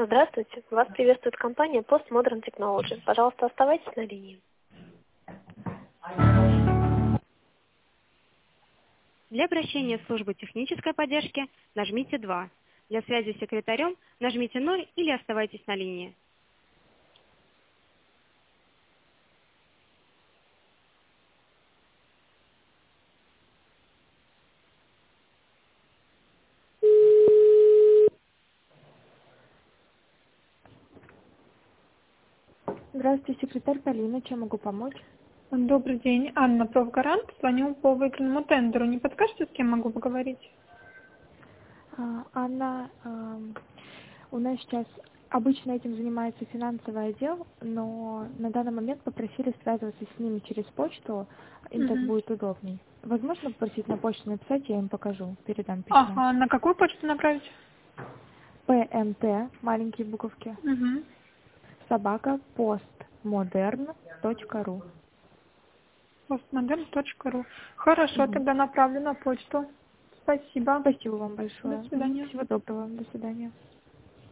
Здравствуйте, вас приветствует компания Postmodern Technology. Пожалуйста, оставайтесь на линии. Для обращения в службу технической поддержки нажмите 2. Для связи с секретарем нажмите 0 или оставайтесь на линии. Здравствуйте, секретарь Полина. Чем могу помочь? Добрый день, Анна, профгарант. Звоню по выигранному тендеру. Не подскажете, с кем могу поговорить? Анна, у нас сейчас обычно этим занимается финансовый отдел, но на данный момент попросили связываться с ними через почту, им так будет удобней. Возможно попросить на почту написать, я им покажу, передам письмо. Ага, на какую почту направить? ПМТ, маленькие буковки, Угу. собака postmodern.ru. Postmodern.ru. Хорошо, тогда направлю на почту. Спасибо. Спасибо вам До большое. свидания. Всего доброго. До свидания.